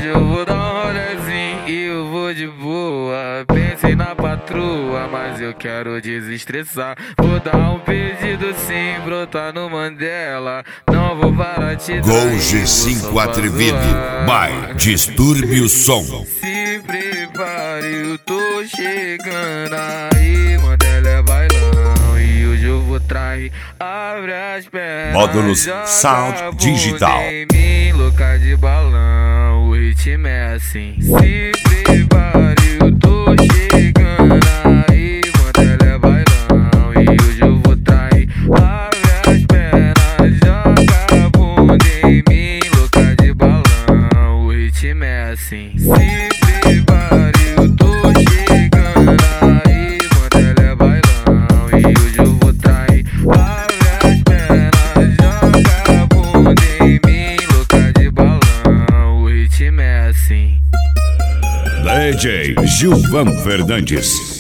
Hoje eu vou dar um rolezinho e eu vou de boa. Pensei na patroa, mas eu quero desestressar. Vou dar um pedido sim, brotar no Mandela. Não vou parar de Gol G5 atrevido, by Distúrbio o Som. Se prepare, eu tô chegando aí. Mandela é bailão e hoje eu vou trair. Abre as pernas, Módulos Sound Digital. Em mim, louca de balão, o ritmo é assim. Se prepare, eu tô chegando aí. Mandela é bailão e hoje eu vou trair. Abre as pernas, joga a bunda em mim, louca de balão, o ritmo é assim. Se prepare, eu tô chegando aí. Mandela é bailão e hoje eu vou trair. Abre as pernas, joga a bunda em mim, louca de balão, o ritmo é assim. DJ Gilvan Fernandes.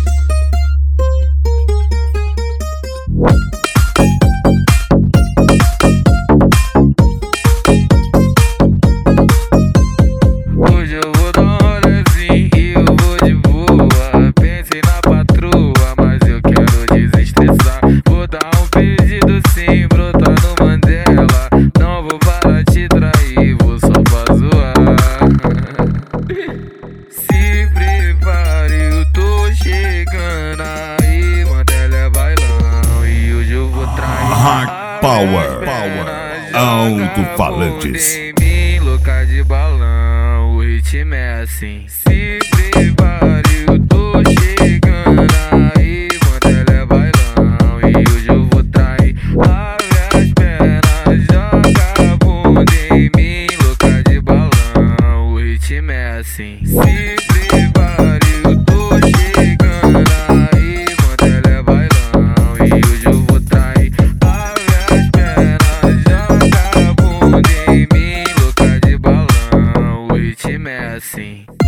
Hoje eu vou dar um rolezinho e eu vou de boa. Pensei na patroa, mas eu quero desestressar. Vou dar um pedido sim, brotar no Mandela. Não vou parar de trair, vou só pra zoar. Se prepare, eu tô chegando aí. Mandela é bailão e hoje eu vou trair. Hard Power, Alto-falantes. Em mim, louca de balão, o ritmo é assim. Se prepare, eu tô chegando aí. Mandela é bailão e hoje eu vou trair. Abre as pernas, joga a bunda em mim, louca de balão, o ritmo é assim. Se prepare, eu tô chegando aí. Mandela é bailão e hoje eu vou trair. Abre as pernas, joga a bunda em mim, louca de balão, o ritmo é assim.